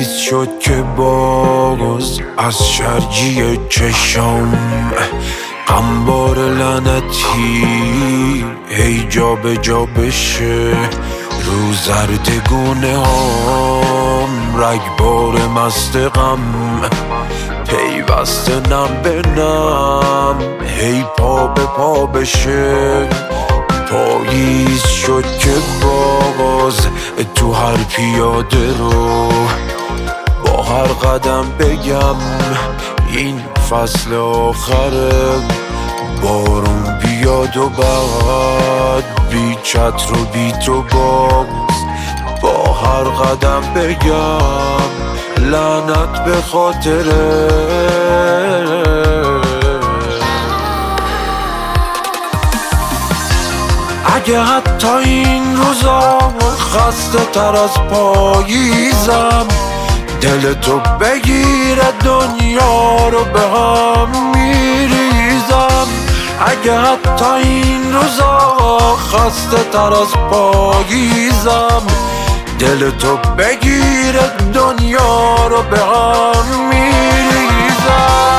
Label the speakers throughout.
Speaker 1: پاییز شد که باز از شرجی چشم قنبار لعنتی هی جا به جا بشه رو زردگونه هم رگبار مست غم پیوسته نم به نم هی پا به پا بشه پاییز شد که باز تو هر پیاده رو با هر قدم بگم این فصل آخره بارون بیاد و بعد بی چتر و بی تو باز با هر قدم بگم لعنت به خاطره اگه حتی این روزا خسته تر از پاییزم دل تو بگیره دنیا رو به هم میریزم اگه حتی این روزا خسته تر از پاییزم دل تو بگیره دنیا رو به هم میریزم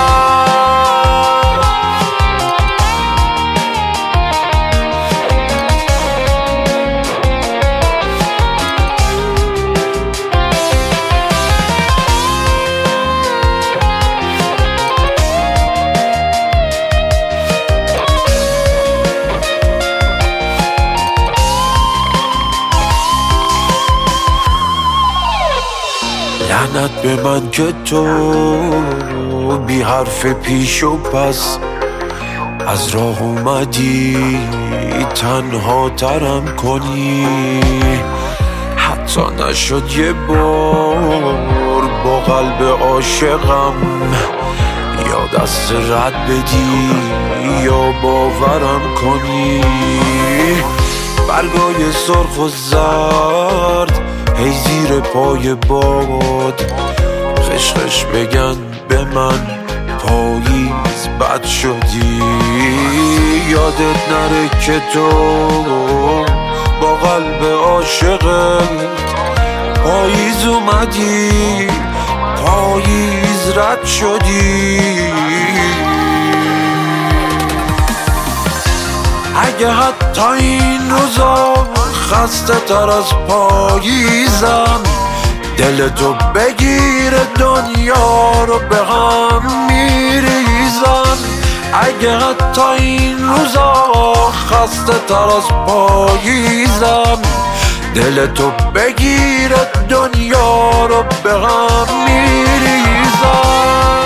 Speaker 1: لعنت به من که تو بی حرف پیش و پس از راه اومدی تنها ترم کنی حتی نشد یه بار با قلب عاشقم یا دست رد بدی یا باورم کنی برگای سرخ و زرد هی زیر پای باد خشخش بگن به من پاییز بد شدی یادت نره که تو با قلب عاشقت پاییز اومدی پاییز رد شدی اگه حتی این روزا خسته تر از پاییزم دل تو بگیره دنیا رو به هم میریزم اگه حتی این روزا خسته تر از پاییزم دل تو بگیره دنیا رو به هم میریزم